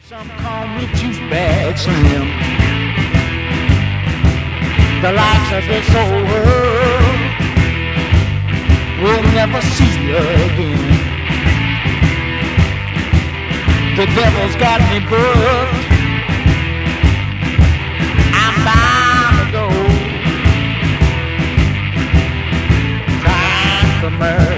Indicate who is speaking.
Speaker 1: Some call me too bad, Slim. The likes of this old world will never see again. The devil's got me booked. I'm bound to go. Time for murder.